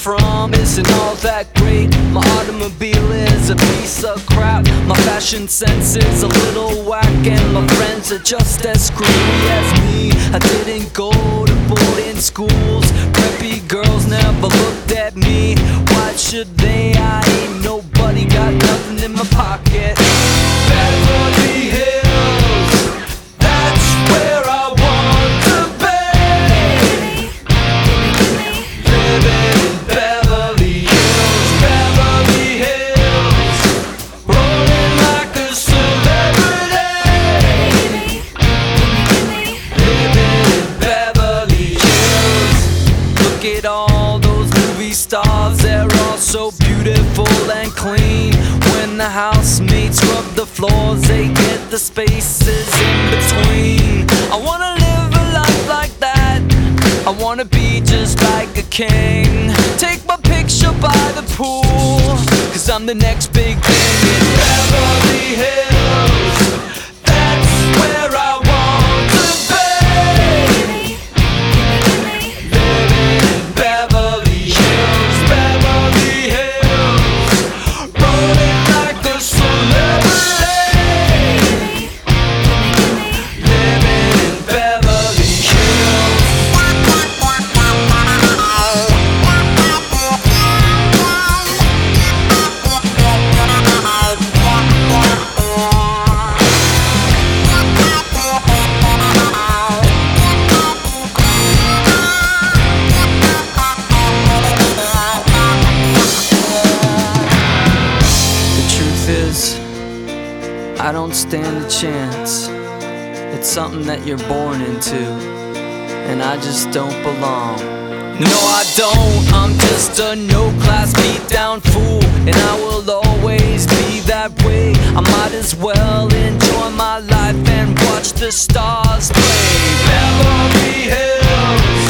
from isn't all that great. My automobile is a piece of crap. My fashion sense is a little whack, and my friends are just as screwy as me. I didn't go to boarding schools. Preppy girls never looked at me. Why should they? I ain't nobody, got nothing in my pocket. Beverly Hills, that's where I want to be. Living in Beverly Hills, Beverly Hills, rolling like a celebrity. Living in Beverly Hills. Look at all those movie stars, they're all so beautiful and clean. When the housemates rub the floors, they get the spaces in between. I wanna live a life like that. I wanna be just like a king. Take my picture by the pool, 'cause I'm the next big thing in Beverly Hills. That's where I want to be. Living in Beverly Hills, Beverly Hills, rolling like a celebrity. Living in Beverly Hills. The truth is, I don't stand a chance. It's something that you're born into, and I just don't belong. No, I don't. I'm just a no-class beat-down fool, and I will always be that way. I might as well enjoy my life and watch the stars play. Beverly Hills,